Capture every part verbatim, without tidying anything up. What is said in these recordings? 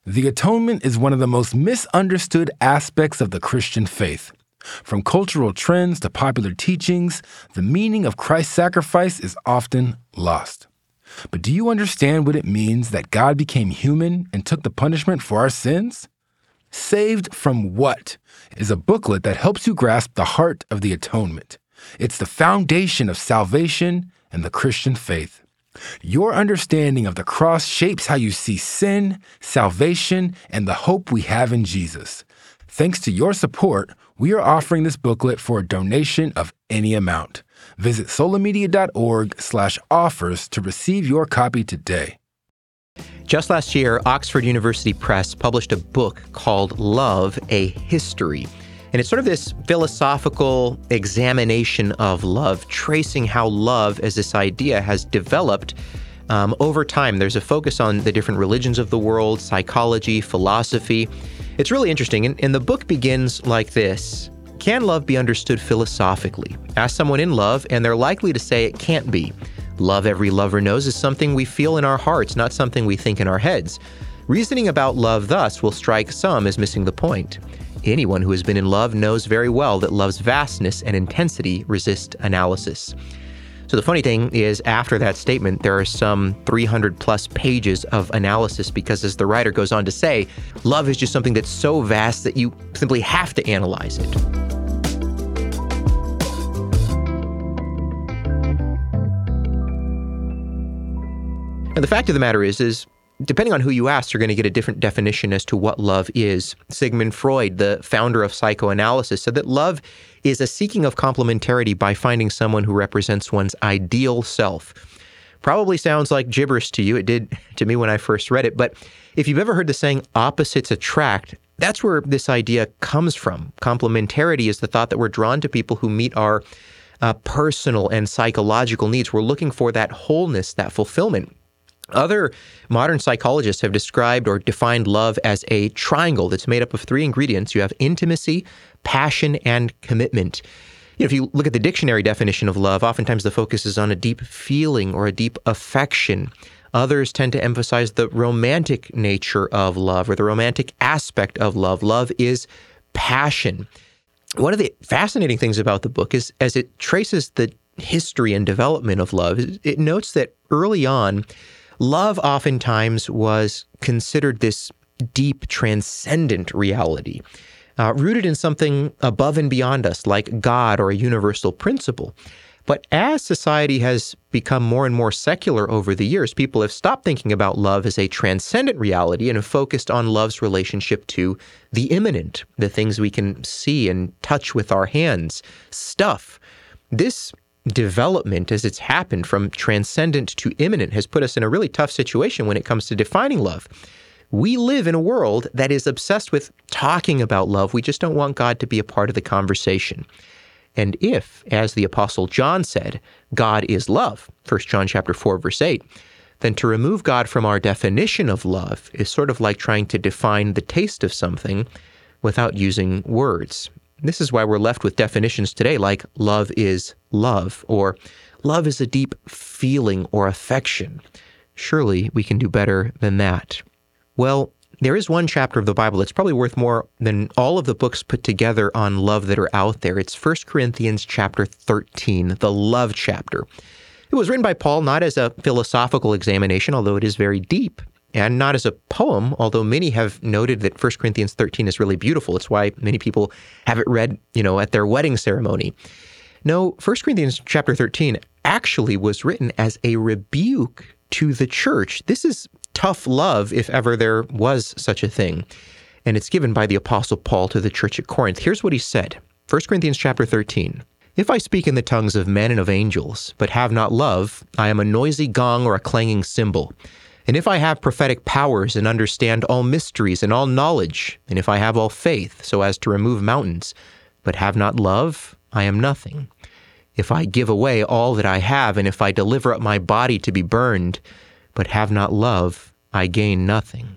The atonement is one of the most misunderstood aspects of the Christian faith. From cultural trends to popular teachings, the meaning of Christ's sacrifice is often lost. But do you understand what it means that God became human and took the punishment for our sins? Saved from What is a booklet that helps you grasp the heart of the atonement. It's the foundation of salvation and the Christian faith. Your understanding of the cross shapes how you see sin, salvation, and the hope we have in Jesus. Thanks to your support, we are offering this booklet for a donation of any amount. Visit solamedia.org slash offers to receive your copy today. Just last year, Oxford University Press published a book called Love, A History. And it's sort of this philosophical examination of love, tracing how love as this idea has developed um, over time. There's a focus on the different religions of the world, psychology, philosophy. It's really interesting. And, and the book begins like this. Can love be understood philosophically? Ask someone in love, and they're likely to say it can't be. Love, every lover knows, is something we feel in our hearts, not something we think in our heads. Reasoning about love thus will strike some as missing the point. Anyone who has been in love knows very well that love's vastness and intensity resist analysis. So the funny thing is, after that statement, there are some three hundred plus pages of analysis because, as the writer goes on to say, love is just something that's so vast that you simply have to analyze it. And the fact of the matter is, is depending on who you ask, you're going to get a different definition as to what love is. Sigmund Freud, the founder of psychoanalysis, said that love is a seeking of complementarity by finding someone who represents one's ideal self. Probably sounds like gibberish to you. It did to me when I first read it. But if you've ever heard the saying, opposites attract, that's where this idea comes from. Complementarity is the thought that we're drawn to people who meet our uh, personal and psychological needs. We're looking for that wholeness, that fulfillment. Other modern psychologists have described or defined love as a triangle that's made up of three ingredients. You have intimacy, passion, and commitment. You know, if you look at the dictionary definition of love, oftentimes the focus is on a deep feeling or a deep affection. Others tend to emphasize the romantic nature of love or the romantic aspect of love. Love is passion. One of the fascinating things about the book is as it traces the history and development of love, it notes that early on, love oftentimes was considered this deep, transcendent reality, uh, rooted in something above and beyond us, like God or a universal principle. But as society has become more and more secular over the years, people have stopped thinking about love as a transcendent reality and have focused on love's relationship to the immanent, the things we can see and touch with our hands, stuff. This development, as it's happened from transcendent to immanent, has put us in a really tough situation when it comes to defining love. We live in a world that is obsessed with talking about love. We just don't want God to be a part of the conversation. And if, as the Apostle John said, God is love, First John chapter four, verse eight, then to remove God from our definition of love is sort of like trying to define the taste of something without using words. This is why we're left with definitions today like love is love, or love is a deep feeling or affection. Surely we can do better than that. Well, there is one chapter of the Bible that's probably worth more than all of the books put together on love that are out there. It's First Corinthians chapter thirteen, the love chapter. It was written by Paul not as a philosophical examination, although it is very deep, and not as a poem, although many have noted that First Corinthians thirteen is really beautiful. It's why many people have it read, you know, at their wedding ceremony. No, First Corinthians chapter thirteen actually was written as a rebuke to the church. This is tough love, if ever there was such a thing. And it's given by the Apostle Paul to the church at Corinth. Here's what he said. First Corinthians chapter thirteen. If I speak in the tongues of men and of angels, but have not love, I am a noisy gong or a clanging cymbal. And if I have prophetic powers and understand all mysteries and all knowledge, and if I have all faith so as to remove mountains, but have not love, I am nothing. If I give away all that I have, and if I deliver up my body to be burned, but have not love, I gain nothing.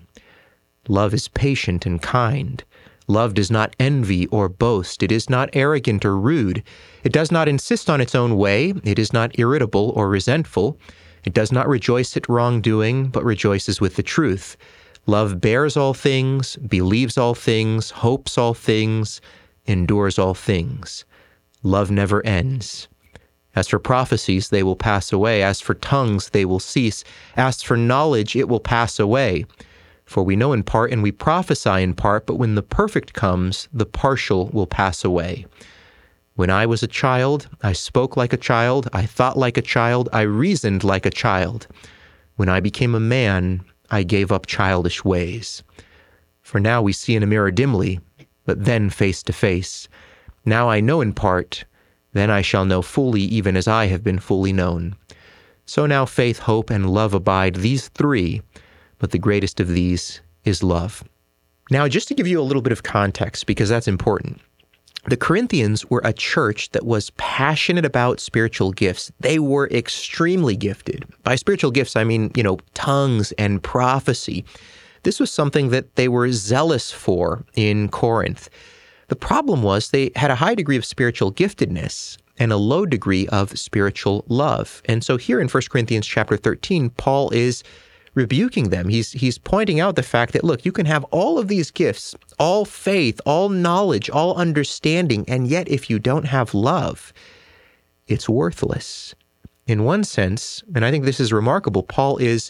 Love is patient and kind. Love does not envy or boast. It is not arrogant or rude. It does not insist on its own way. It is not irritable or resentful. It does not rejoice at wrongdoing, but rejoices with the truth. Love bears all things, believes all things, hopes all things, endures all things. Love never ends. As for prophecies, they will pass away. As for tongues, they will cease. As for knowledge, it will pass away. For we know in part and we prophesy in part, but when the perfect comes, the partial will pass away. When I was a child, I spoke like a child, I thought like a child, I reasoned like a child. When I became a man, I gave up childish ways. For now we see in a mirror dimly, but then face to face. Now I know in part, then I shall know fully, even as I have been fully known. So now faith, hope, and love abide, these three, but the greatest of these is love. Now, just to give you a little bit of context, because that's important, the Corinthians were a church that was passionate about spiritual gifts. They were extremely gifted. By spiritual gifts, I mean, you know, tongues and prophecy. This was something that they were zealous for in Corinth. The problem was they had a high degree of spiritual giftedness and a low degree of spiritual love. And so here in First Corinthians chapter thirteen, Paul is rebuking them. He's he's pointing out the fact that, look, you can have all of these gifts, all faith, all knowledge, all understanding, and yet if you don't have love, it's worthless. In one sense, and I think this is remarkable, Paul is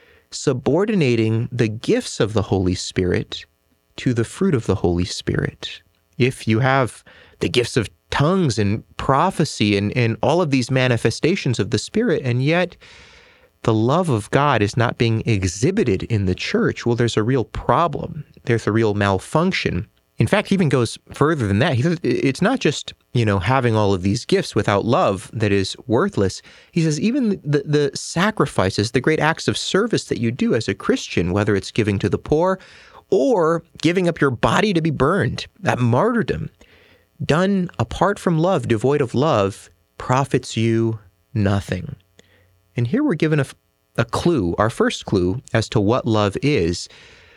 subordinating the gifts of the Holy Spirit to the fruit of the Holy Spirit. If you have the gifts of tongues and prophecy and, and all of these manifestations of the Spirit, and yet the love of God is not being exhibited in the church, well, there's a real problem. There's a real malfunction. In fact, he even goes further than that. He says it's not just, you know, having all of these gifts without love that is worthless. He says even the, the sacrifices, the great acts of service that you do as a Christian, whether it's giving to the poor or giving up your body to be burned, that martyrdom, done apart from love, devoid of love, profits you nothing. And here we're given a, a clue, our first clue as to what love is.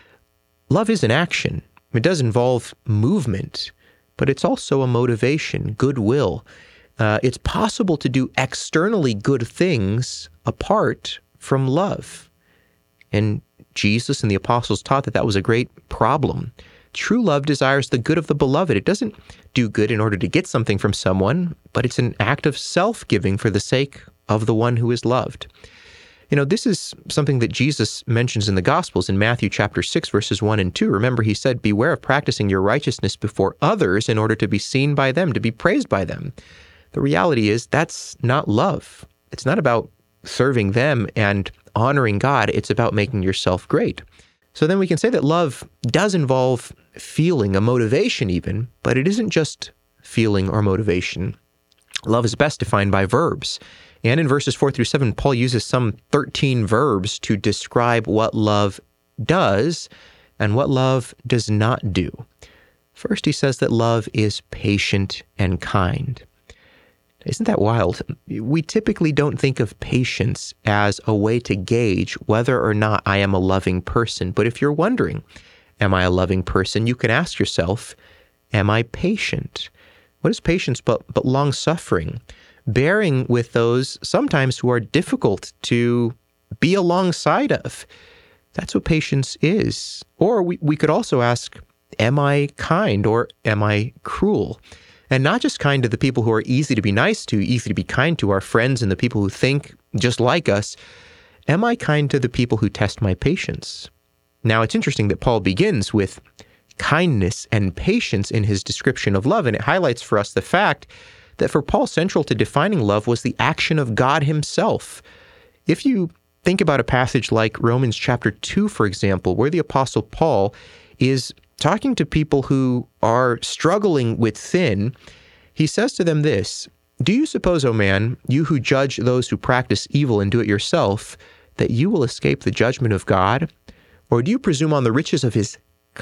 Love is an action. It does involve movement, but it's also a motivation, goodwill. Uh, it's possible to do externally good things apart from love. And Jesus and the apostles taught that that was a great problem. True love desires the good of the beloved. It doesn't do good in order to get something from someone, but it's an act of self-giving for the sake of the one who is loved. You know, this is something that Jesus mentions in the Gospels in Matthew chapter six, verses one and two. Remember, he said, beware of practicing your righteousness before others in order to be seen by them, to be praised by them. The reality is that's not love. It's not about serving them and honoring God. It's about making yourself great. So then we can say that love does involve feeling, a motivation even, but it isn't just feeling or motivation. Love is best defined by verbs. And in verses four through seven, Paul uses some thirteen verbs to describe what love does and what love does not do. First, he says that love is patient and kind. Isn't that wild? We typically don't think of patience as a way to gauge whether or not I am a loving person. But if you're wondering, am I a loving person, you can ask yourself, am I patient? What is patience but, but long-suffering? Bearing with those sometimes who are difficult to be alongside of. That's what patience is. Or we, we could also ask, am I kind or am I cruel? And not just kind to the people who are easy to be nice to, easy to be kind to, our friends and the people who think just like us. Am I kind to the people who test my patience? Now, it's interesting that Paul begins with kindness and patience in his description of love, and it highlights for us the fact that for Paul, central to defining love was the action of God himself. If you think about a passage like Romans chapter two, for example, where the Apostle Paul is talking to people who are struggling with sin, he says to them this, do you suppose, O man, you who judge those who practice evil and do it yourself, that you will escape the judgment of God? Or do you presume on the riches of his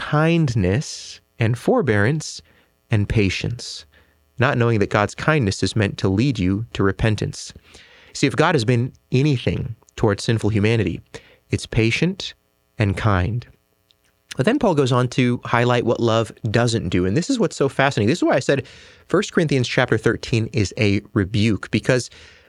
kindness and forbearance and patience, not knowing that God's kindness is meant to lead you to repentance? See, if God has been anything towards sinful humanity, it's patient and kind. But then Paul goes on to highlight what love doesn't do. And this is what's so fascinating. This is why I said First Corinthians chapter thirteen is a rebuke, because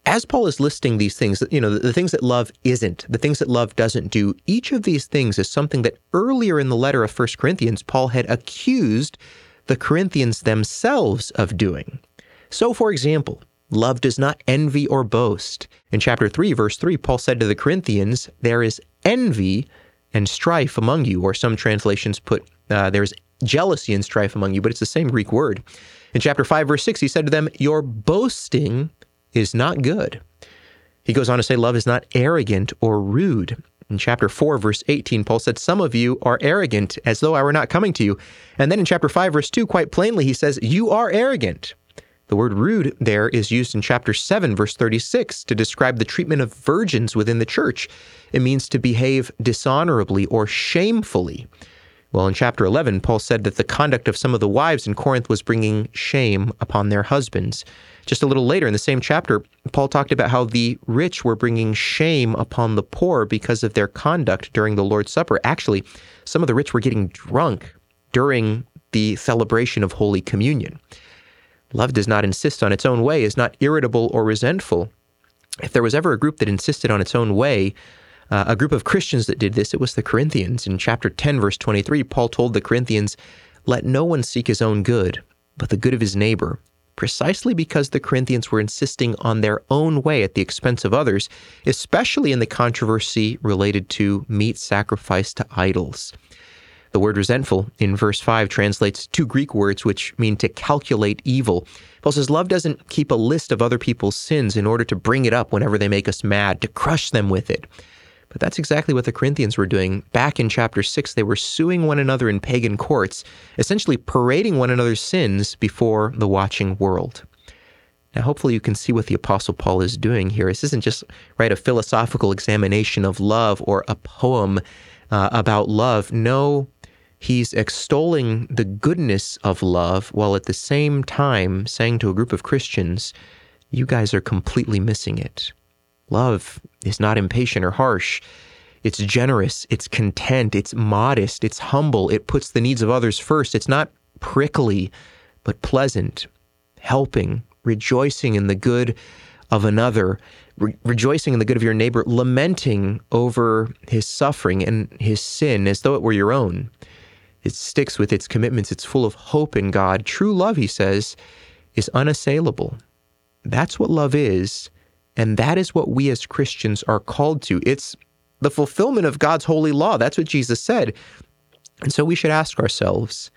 as Paul is listing these things, you know, the, the things that love isn't, the things that love doesn't do, each of these things is something that earlier in the letter of First Corinthians, Paul had accused the Corinthians themselves of doing. So, for example, love does not envy or boast. In chapter three, verse three, Paul said to the Corinthians, there is envy and strife among you, or some translations put uh, there's jealousy and strife among you, but it's the same Greek word. In chapter five, verse six, he said to them, your boasting is not good. He goes on to say, love is not arrogant or rude. In chapter four, verse eighteen, Paul said, some of you are arrogant, as though I were not coming to you. And then in chapter five, verse two, quite plainly, he says, you are arrogant. The word rude there is used in chapter seven, verse thirty-six, to describe the treatment of virgins within the church. It means to behave dishonorably or shamefully. Well, in chapter eleven, Paul said that the conduct of some of the wives in Corinth was bringing shame upon their husbands. Just a little later in the same chapter, Paul talked about how the rich were bringing shame upon the poor because of their conduct during the Lord's Supper. Actually, some of the rich were getting drunk during the celebration of Holy Communion. Love does not insist on its own way, is not irritable or resentful. If there was ever a group that insisted on its own way, uh, a group of Christians that did this, it was the Corinthians. In chapter ten, verse twenty-three, Paul told the Corinthians, let no one seek his own good, but the good of his neighbor, precisely because the Corinthians were insisting on their own way at the expense of others, especially in the controversy related to meat sacrificed to idols. The word resentful in verse five translates two Greek words which mean to calculate evil. Paul says love doesn't keep a list of other people's sins in order to bring it up whenever they make us mad, to crush them with it. But that's exactly what the Corinthians were doing. Back in chapter six, they were suing one another in pagan courts, essentially parading one another's sins before the watching world. Now, hopefully you can see what the Apostle Paul is doing here. This isn't just, right, a philosophical examination of love or a poem uh, about love. No, he's extolling the goodness of love while at the same time saying to a group of Christians, you guys are completely missing it. Love is not impatient or harsh. It's generous, it's content, it's modest, it's humble, it puts the needs of others first. It's not prickly, but pleasant, helping, rejoicing in the good of another, re- rejoicing in the good of your neighbor, lamenting over his suffering and his sin as though it were your own. It sticks with its commitments. It's full of hope in God. True love, he says, is unassailable. That's what love is, and that is what we as Christians are called to. It's the fulfillment of God's holy law. That's what Jesus said. And so we should ask ourselves,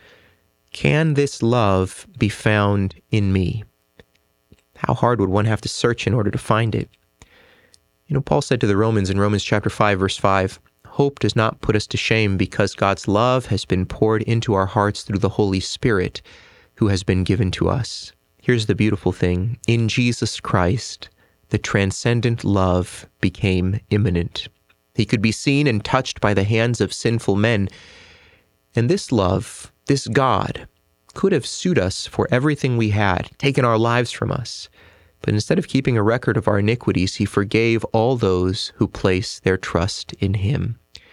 can this love be found in me? How hard would one have to search in order to find it? You know, Paul said to the Romans in Romans chapter five, verse five, hope does not put us to shame because God's love has been poured into our hearts through the Holy Spirit who has been given to us. Here's the beautiful thing. In Jesus Christ, the transcendent love became immanent. He could be seen and touched by the hands of sinful men. And this love, this God, could have sued us for everything we had, taken our lives from us. But instead of keeping a record of our iniquities, he forgave all those who place their trust in him.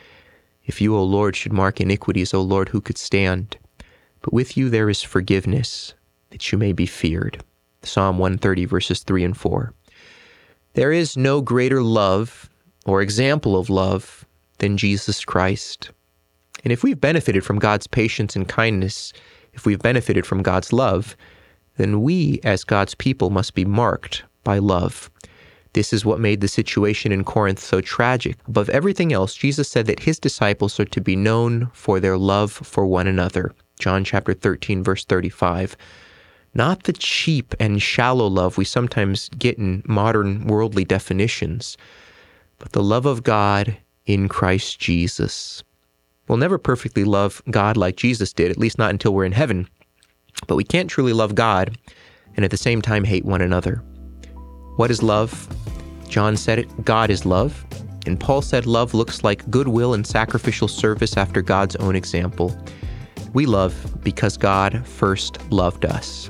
If you, O Lord, should mark iniquities, O Lord, who could stand? But with you there is forgiveness, that you may be feared. Psalm one thirty, verses three and four. There is no greater love or example of love than Jesus Christ. And if we've benefited from God's patience and kindness, if we've benefited from God's love, then we as God's people must be marked by love. This is what made the situation in Corinth so tragic. Above everything else, Jesus said that his disciples are to be known for their love for one another. John chapter thirteen, verse thirty-five. Not the cheap and shallow love we sometimes get in modern worldly definitions, but the love of God in Christ Jesus. We'll never perfectly love God like Jesus did, at least not until we're in heaven. But we can't truly love God and at the same time hate one another. What is love? John said it, God is love. And Paul said love looks like goodwill and sacrificial service after God's own example. We love because God first loved us.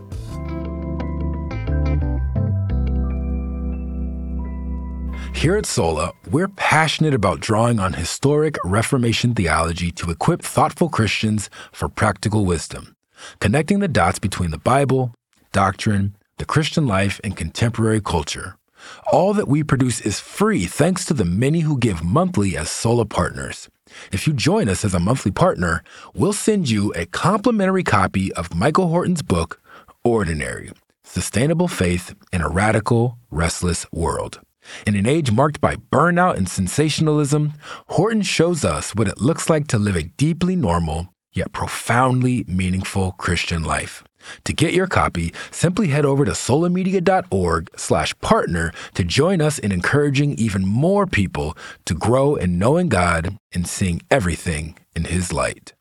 Here at Sola, we're passionate about drawing on historic Reformation theology to equip thoughtful Christians for practical wisdom, connecting the dots between the Bible, doctrine, the Christian life, and contemporary culture. All that we produce is free thanks to the many who give monthly as Sola partners. If you join us as a monthly partner, we'll send you a complimentary copy of Michael Horton's book, Ordinary: Sustainable Faith in a Radical, Restless World. In an age marked by burnout and sensationalism, Horton shows us what it looks like to live a deeply normal, yet profoundly meaningful Christian life. To get your copy, simply head over to solamedia.org slash partner to join us in encouraging even more people to grow in knowing God and seeing everything in His light.